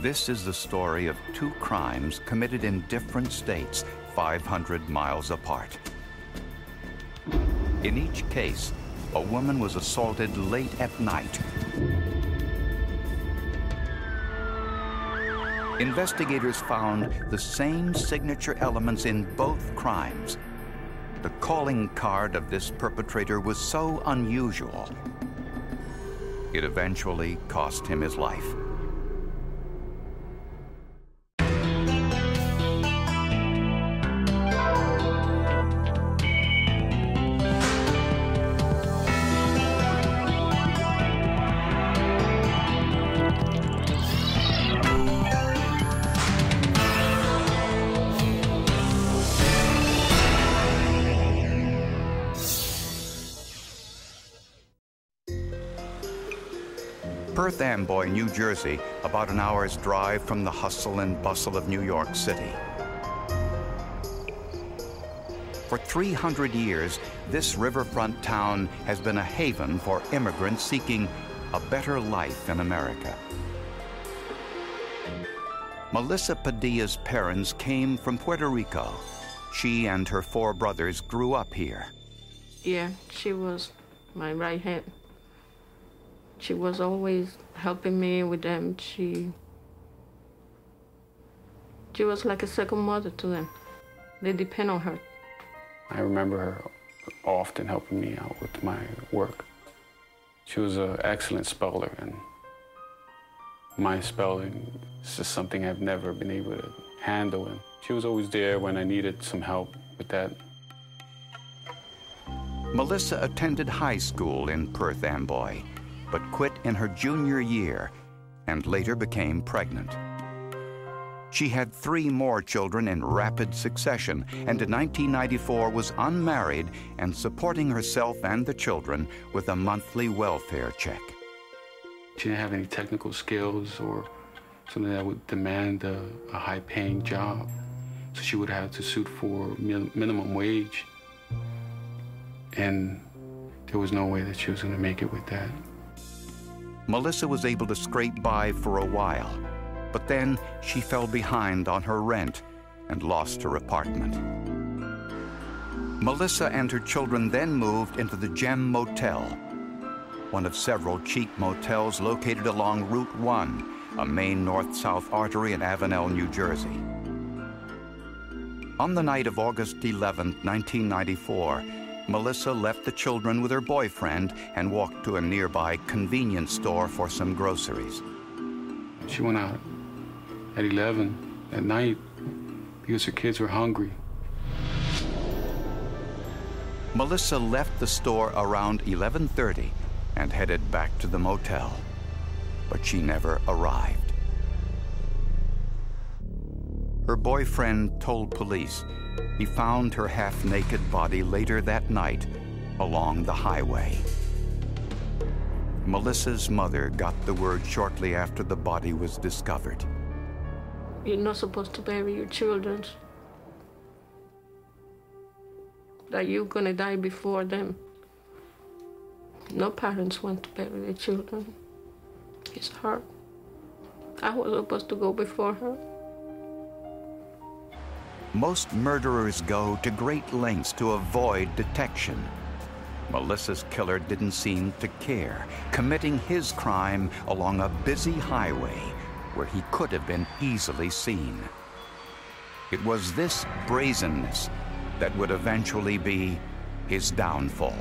This is the story of two crimes committed in different states, 500 miles apart. In each case, a woman was assaulted late at night. Investigators found the same signature elements in both crimes. The calling card of this perpetrator was so unusual, it eventually cost him his life. Perth Amboy, New Jersey, about an hour's drive from the hustle and bustle of New York City. For 300 years, this riverfront town has been a haven for immigrants seeking a better life in America. Melissa Padilla's parents came from Puerto Rico. She and her 4 brothers grew up here. Yeah, she was my right hand. She was always helping me with them. She was like a second mother to them. They depend on her. I remember her often helping me out with my work. She was an excellent speller, and my spelling is just something I've never been able to handle. And she was always there when I needed some help with that. Melissa attended high school in Perth Amboy, but quit in her junior year and later became pregnant. She had 3 more children in rapid succession, and in 1994 was unmarried and supporting herself and the children with a monthly welfare check. She didn't have any technical skills or something that would demand a high-paying job, so she would have to suit for minimum wage, and there was no way that she was going to make it with that. Melissa was able to scrape by for a while, but then she fell behind on her rent and lost her apartment. Melissa and her children then moved into the Gem Motel, one of several cheap motels located along Route 1, a main north-south artery in Avenel, New Jersey. On the night of August 11, 1994, Melissa left the children with her boyfriend and walked to a nearby convenience store for some groceries. She went out at 11 at night because her kids were hungry. Melissa left the store around 11:30 and headed back to the motel, but she never arrived. Her boyfriend told police he found her half-naked body later that night along the highway. Melissa's mother got the word shortly after the body was discovered. You're not supposed to bury your children. That you're gonna die before them. No parents want to bury their children. It's hard. I was supposed to go before her. Most murderers go to great lengths to avoid detection. Melissa's killer didn't seem to care, committing his crime along a busy highway where he could have been easily seen. It was this brazenness that would eventually be his downfall.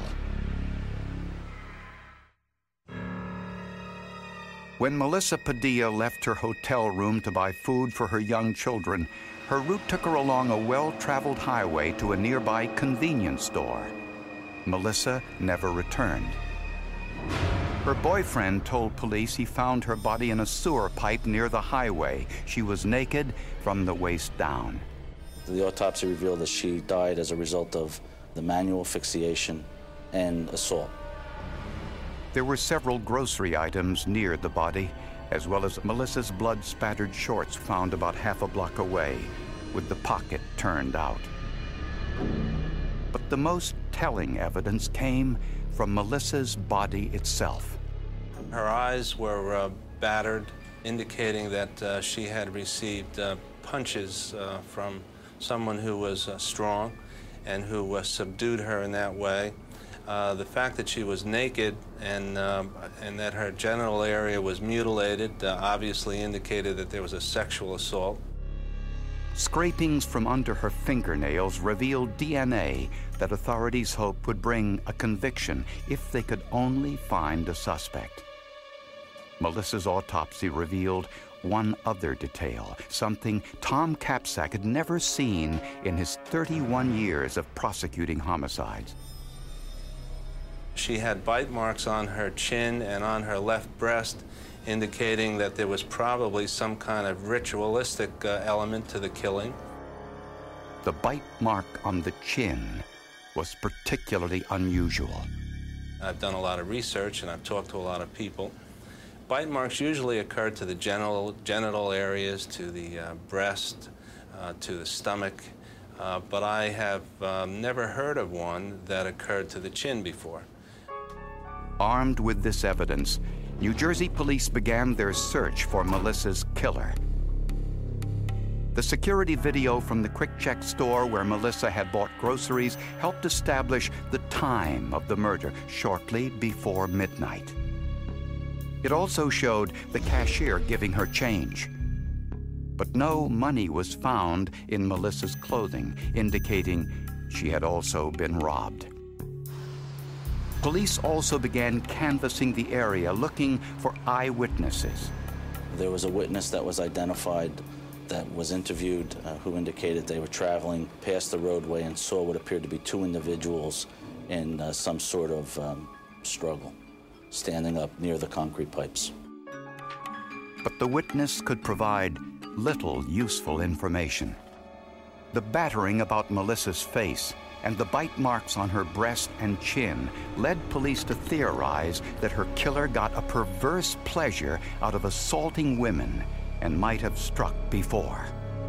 When Melissa Padilla left her hotel room to buy food for her young children, her route took her along a well-traveled highway to a nearby convenience store. Melissa never returned. Her boyfriend told police he found her body in a sewer pipe near the highway. She was naked from the waist down. The autopsy revealed that she died as a result of the manual asphyxiation and assault. There were several grocery items near the body, as well as Melissa's blood-spattered shorts found about half a block away, with the pocket turned out. But the most telling evidence came from Melissa's body itself. Her eyes were battered. indicating that she had received punches from someone who was strong and who subdued her in that way. The fact that she was naked and that her genital area was mutilated obviously indicated that there was a sexual assault. Scrapings from under her fingernails revealed DNA that authorities hoped would bring a conviction if they could only find a suspect. Melissa's autopsy revealed one other detail, something Tom Kapsack had never seen in his 31 years of prosecuting homicides. She had bite marks on her chin and on her left breast, indicating that there was probably some kind of ritualistic element to the killing. The bite mark on the chin was particularly unusual. I've done a lot of research and I've talked to a lot of people. Bite marks usually occur to the genital areas, to the breast, to the stomach, but I have never heard of one that occurred to the chin before. Armed with this evidence, New Jersey police began their search for Melissa's killer. The security video from the Quick Check store where Melissa had bought groceries helped establish the time of the murder, shortly before midnight. It also showed the cashier giving her change. But no money was found in Melissa's clothing, indicating she had also been robbed. Police also began canvassing the area, looking for eyewitnesses. There was a witness that was identified, that was interviewed, who indicated they were traveling past the roadway and saw what appeared to be two individuals in some sort of struggle, standing up near the concrete pipes. But the witness could provide little useful information. The battering about Melissa's face and the bite marks on her breast and chin led police to theorize that her killer got a perverse pleasure out of assaulting women and might have struck before.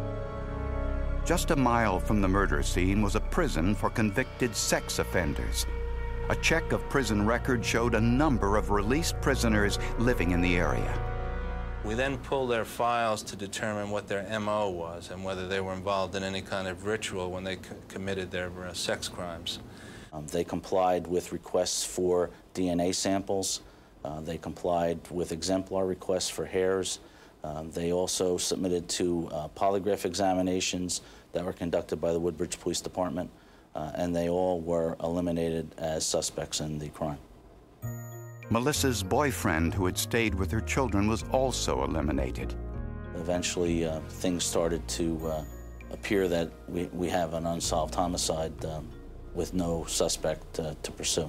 Just a mile from the murder scene was a prison for convicted sex offenders. A check of prison records showed a number of released prisoners living in the area. We then pulled their files to determine what their MO was and whether they were involved in any kind of ritual when they committed their sex crimes. They complied with requests for DNA samples. They complied with exemplar requests for hairs. They also submitted to polygraph examinations that were conducted by the Woodbridge Police Department, and they all were eliminated as suspects in the crime. Melissa's boyfriend, who had stayed with her children, was also eliminated. Eventually, things started to appear that we have an unsolved homicide with no suspect to pursue.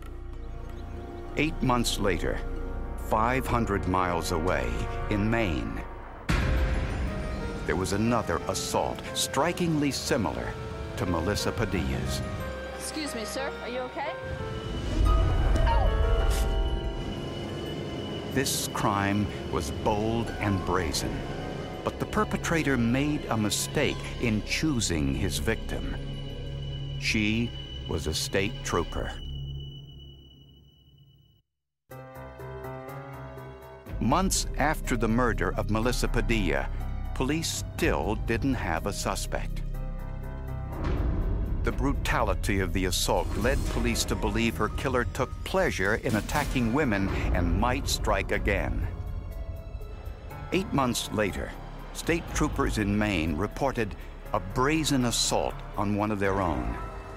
8 months later, 500 miles away in Maine, there was another assault, strikingly similar to Melissa Padilla's. Excuse me, sir. Are you okay? This crime was bold and brazen, but the perpetrator made a mistake in choosing his victim. She was a state trooper. Months after the murder of Melissa Padilla, police still didn't have a suspect. The brutality of the assault led police to believe her killer took pleasure in attacking women and might strike again. 8 months later, state troopers in Maine reported a brazen assault on one of their own.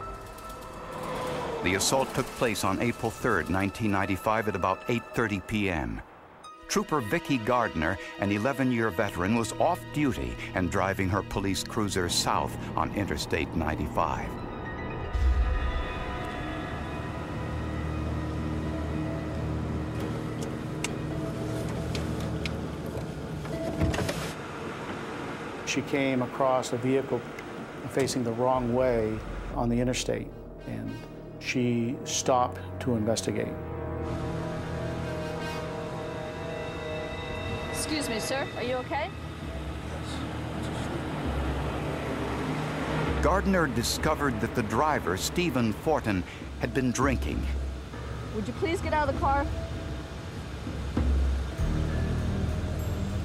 The assault took place on April 3rd, 1995 at about 8:30 p.m. Trooper Vicki Gardner, an 11-year veteran, was off duty and driving her police cruiser south on Interstate 95. She came across a vehicle facing the wrong way on the interstate, and she stopped to investigate. Excuse me, sir. Are you okay? Gardner discovered that the driver, Stephen Fortin, had been drinking. Would you please get out of the car?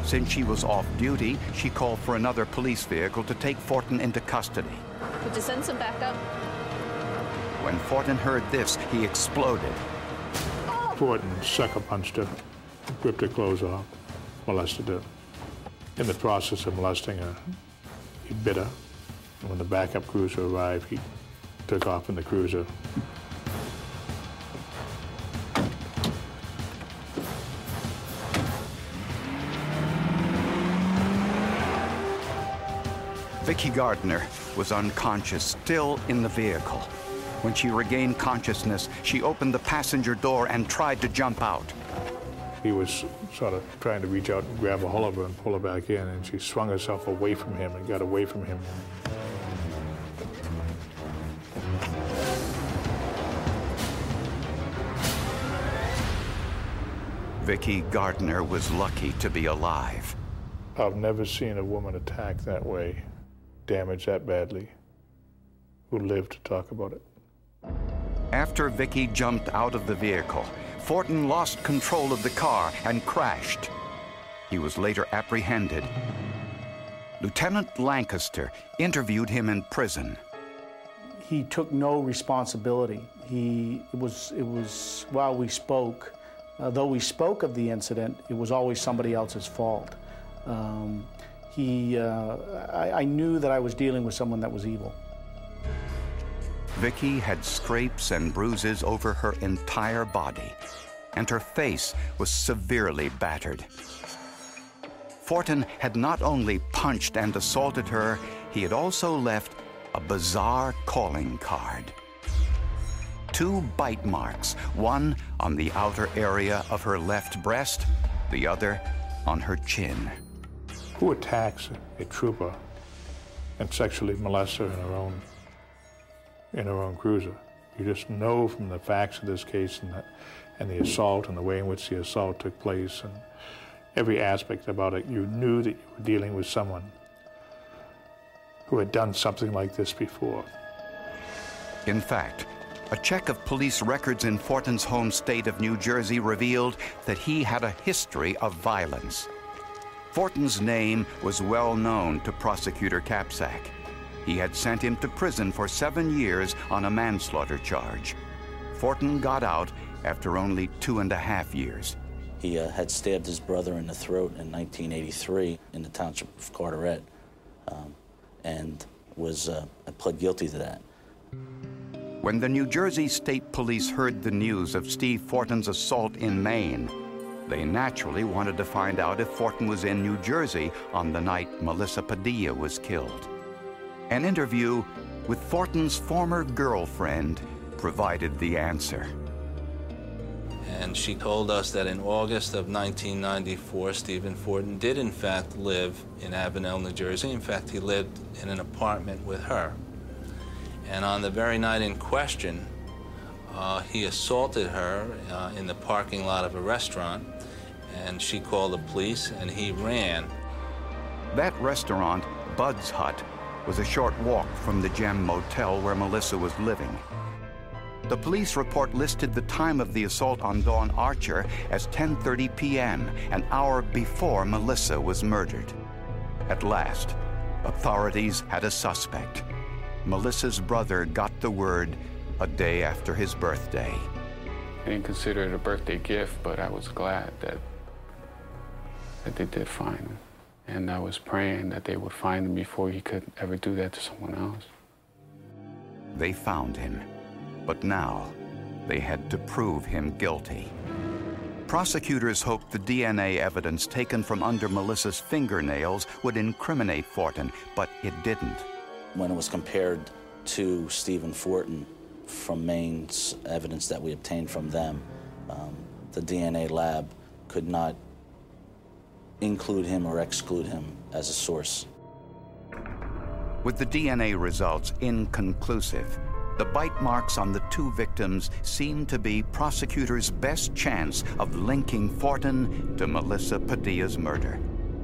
Since she was off duty, she called for another police vehicle to take Fortin into custody. Could you send some backup? When Fortin heard this, he exploded. Fortin sucker punched her, ripped her clothes off, molested her. In the process of molesting her, he bit her. And when the backup cruiser arrived, he took off in the cruiser. Vicki Gardner was unconscious, still in the vehicle. When she regained consciousness, she opened the passenger door and tried to jump out. He was sort of trying to reach out and grab a hold of her and pull her back in, and she swung herself away from him and got away from him. Vicki Gardner was lucky to be alive. I've never seen a woman attacked that way, damaged that badly, who lived to talk about it. After Vicki jumped out of the vehicle, Fortin lost control of the car and crashed. He was later apprehended. Lieutenant Lancaster interviewed him in prison. He took no responsibility. It was while we spoke, though we spoke of the incident, it was always somebody else's fault. I knew that I was dealing with someone that was evil. Vicki had scrapes and bruises over her entire body, and her face was severely battered. Fortin had not only punched and assaulted her, he had also left a bizarre calling card. 2 bite marks, one on the outer area of her left breast, the other on her chin. Who attacks a trooper and sexually molests her in her own cruiser? You just know from the facts of this case and the assault and the way in which the assault took place and every aspect about it, you knew that you were dealing with someone who had done something like this before. In fact, a check of police records in Fortin's home state of New Jersey revealed that he had a history of violence. Fortin's name was well known to Prosecutor Capsack. He had sent him to prison for 7 years on a manslaughter charge. Fortin got out after only 2.5 years. He had stabbed his brother in the throat in 1983 in the township of Carteret and was pled guilty to that. When the New Jersey State Police heard the news of Steve Fortin's assault in Maine, they naturally wanted to find out if Fortin was in New Jersey on the night Melissa Padilla was killed. An interview with Fortin's former girlfriend provided the answer. And she told us that in August of 1994, Stephen Fortin did in fact live in Avenel, New Jersey. In fact, he lived in an apartment with her. And on the very night in question, he assaulted her in the parking lot of a restaurant, and she called the police, and he ran. That restaurant, Bud's Hut, was a short walk from the Gem Motel where Melissa was living. The police report listed the time of the assault on Dawn Archer as 10:30 p.m., an hour before Melissa was murdered. At last, authorities had a suspect. Melissa's brother got the word a day after his birthday. I didn't consider it a birthday gift, but I was glad that they did find him. And I was praying that they would find him before he could ever do that to someone else. They found him, but now they had to prove him guilty. Prosecutors hoped the DNA evidence taken from under Melissa's fingernails would incriminate Fortin, but it didn't. When it was compared to Stephen Fortin from Maine's evidence that we obtained from them, the DNA lab could not include him or exclude him as a source. With the DNA results inconclusive, the bite marks on the 2 victims seemed to be prosecutors' best chance of linking Fortin to Melissa Padilla's murder.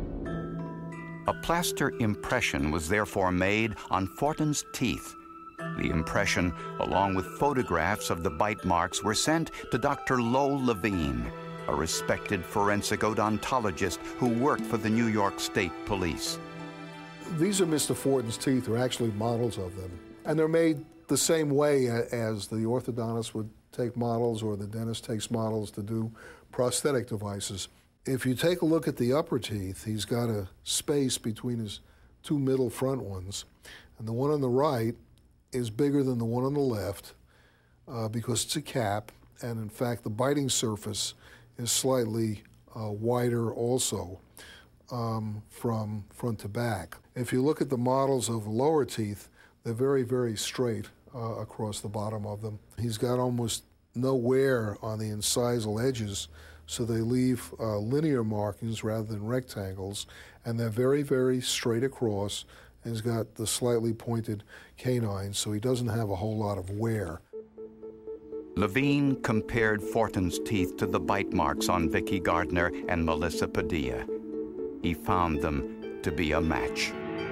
A plaster impression was therefore made on Fortin's teeth. The impression, along with photographs of the bite marks, were sent to Dr. Lowell Levine. a respected forensic odontologist who worked for the New York State Police. These are Mr. Fortin's teeth. They're actually models of them. And they're made the same way as the orthodontist would take models or the dentist takes models to do prosthetic devices. If you take a look at the upper teeth, he's got a space between his two middle front ones. And the one on the right is bigger than the one on the left because it's a cap. And in fact, the biting surface is slightly wider also from front to back. If you look at the models of the lower teeth, they're very, very straight across the bottom of them. He's got almost no wear on the incisal edges, so they leave linear markings rather than rectangles, and they're very, very straight across, and he's got the slightly pointed canines, so he doesn't have a whole lot of wear. Levine compared Fortin's teeth to the bite marks on Vicki Gardner and Melissa Padilla. He found them to be a match.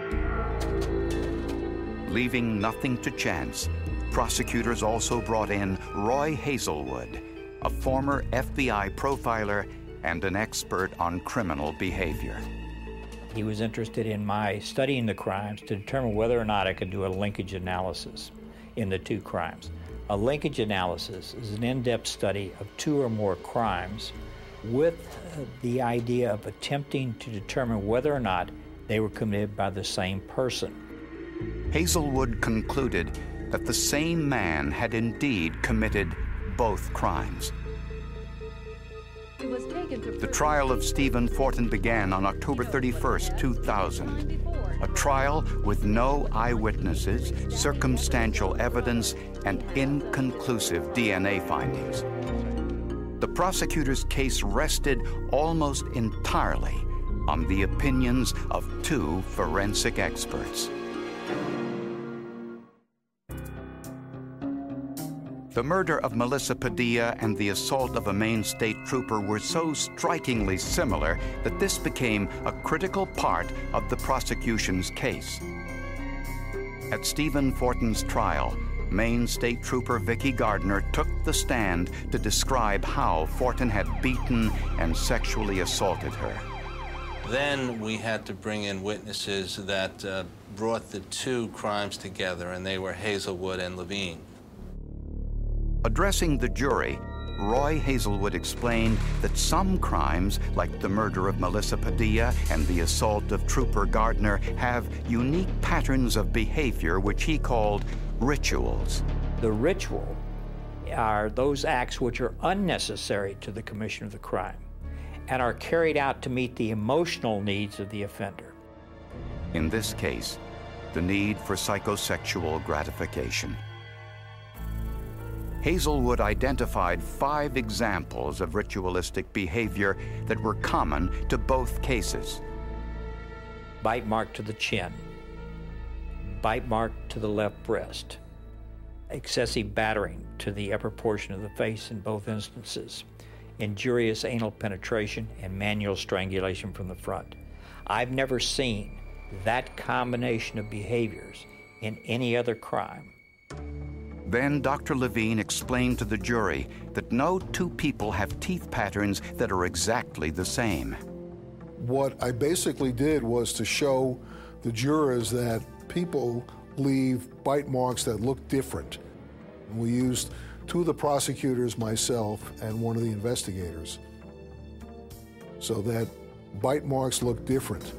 Leaving nothing to chance, prosecutors also brought in Roy Hazelwood, a former FBI profiler and an expert on criminal behavior. He was interested in my studying the crimes to determine whether or not I could do a linkage analysis in the two crimes. A linkage analysis is an in-depth study of two or more crimes with the idea of attempting to determine whether or not they were committed by the same person. Hazelwood concluded that the same man had indeed committed both crimes. The trial of Stephen Fortin began on October 31st, 2000. A trial with no eyewitnesses, circumstantial evidence, and inconclusive DNA findings. The prosecutor's case rested almost entirely on the opinions of two forensic experts. The murder of Melissa Padilla and the assault of a Maine state trooper were so strikingly similar that this became a critical part of the prosecution's case. At Stephen Fortin's trial, Maine State Trooper Vicki Gardner took the stand to describe how Fortin had beaten and sexually assaulted her. Then we had to bring in witnesses that brought the two crimes together, and they were Hazelwood and Levine. Addressing the jury, Roy Hazelwood explained that some crimes, like the murder of Melissa Padilla and the assault of Trooper Gardner, have unique patterns of behavior which he called rituals. The ritual are those acts which are unnecessary to the commission of the crime and are carried out to meet the emotional needs of the offender. In this case, the need for psychosexual gratification. Hazelwood identified 5 examples of ritualistic behavior that were common to both cases. Bite mark to the chin, bite mark to the left breast, excessive battering to the upper portion of the face in both instances, injurious anal penetration, and manual strangulation from the front. I've never seen that combination of behaviors in any other crime. Then Dr. Levine explained to the jury that no two people have teeth patterns that are exactly the same. What I basically did was to show the jurors that people leave bite marks that look different. We used 2 of the prosecutors, myself, and one of the investigators, so that bite marks look different.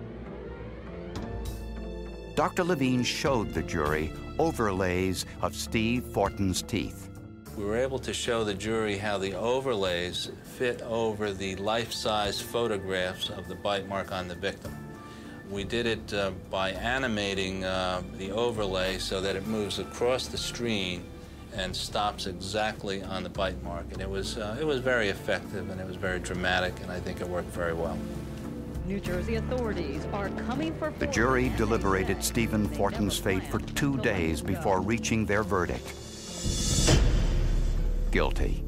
Dr. Levine showed the jury overlays of Steve Fortin's teeth. We were able to show the jury how the overlays fit over the life-size photographs of the bite mark on the victim. We did it by animating the overlay so that it moves across the screen and stops exactly on the bite mark. And it was very effective, and it was very dramatic, and I think it worked very well. New Jersey authorities are coming for... The jury deliberated Stephen Fortin's fate for 2 days before reaching their verdict. Guilty.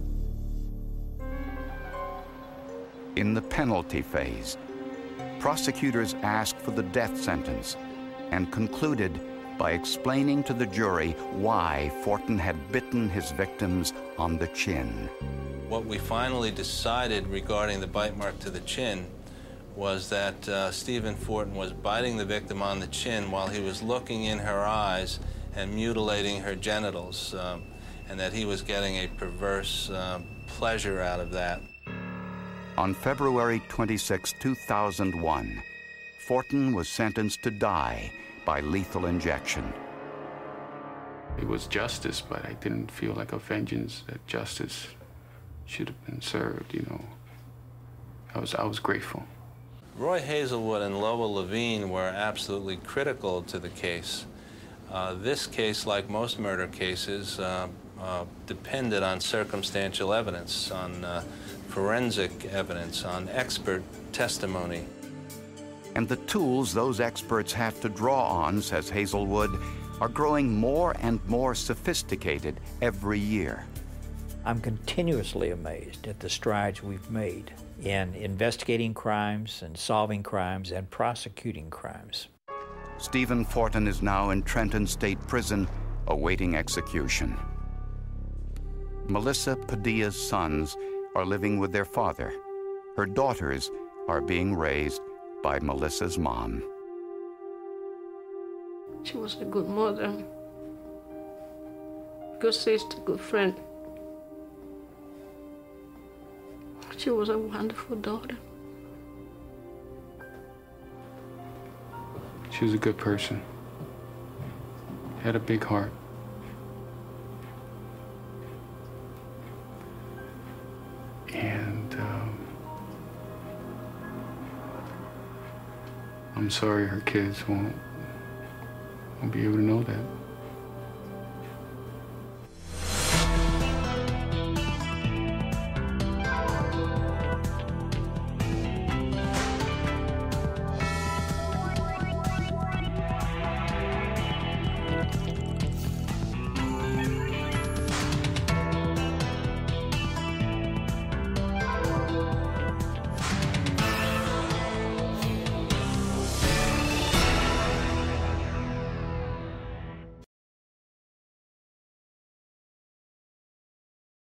In the penalty phase, prosecutors asked for the death sentence and concluded by explaining to the jury why Fortin had bitten his victims on the chin. What we finally decided regarding the bite mark to the chin was that Stephen Fortin was biting the victim on the chin while he was looking in her eyes and mutilating her genitals, and that he was getting a perverse pleasure out of that. On February 26, 2001, Fortin was sentenced to die by lethal injection. It was justice, but I didn't feel like a vengeance, that justice should have been served, you know. I was grateful. Roy Hazelwood and Lola Levine were absolutely critical to the case. This case, like most murder cases, depended on circumstantial evidence, on forensic evidence, on expert testimony. And the tools those experts have to draw on, says Hazelwood, are growing more and more sophisticated every year. I'm continuously amazed at the strides we've made in investigating crimes and solving crimes and prosecuting crimes. Stephen Fortin is now in Trenton State Prison, awaiting execution. Melissa Padilla's sons are living with their father. Her daughters are being raised by Melissa's mom. She was a good mother, good sister, good friend. She was a wonderful daughter. She was a good person. Had a big heart. And I'm sorry her kids won't be able to know that.